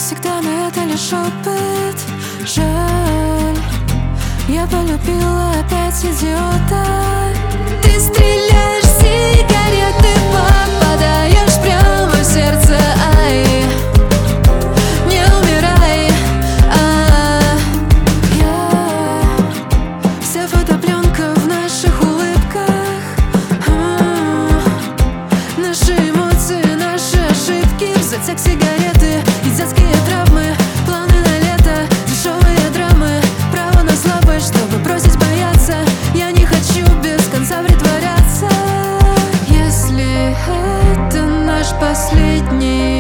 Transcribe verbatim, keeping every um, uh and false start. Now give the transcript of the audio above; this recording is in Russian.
навсегда, но это лишь опыт. Жаль, я полюбила опять идиота. Ты стреляешь сигареты, попадаешь прямо в сердце. Ай, не умирай. А, я вся фотопленка в наших улыбках. А, наши эмоции, наши ошибки, затяг сигареты и детские травмы. Планы на лето, дешевые драмы, право на слабость, чтобы бросить бояться. Я не хочу без конца притворяться. Если это наш последний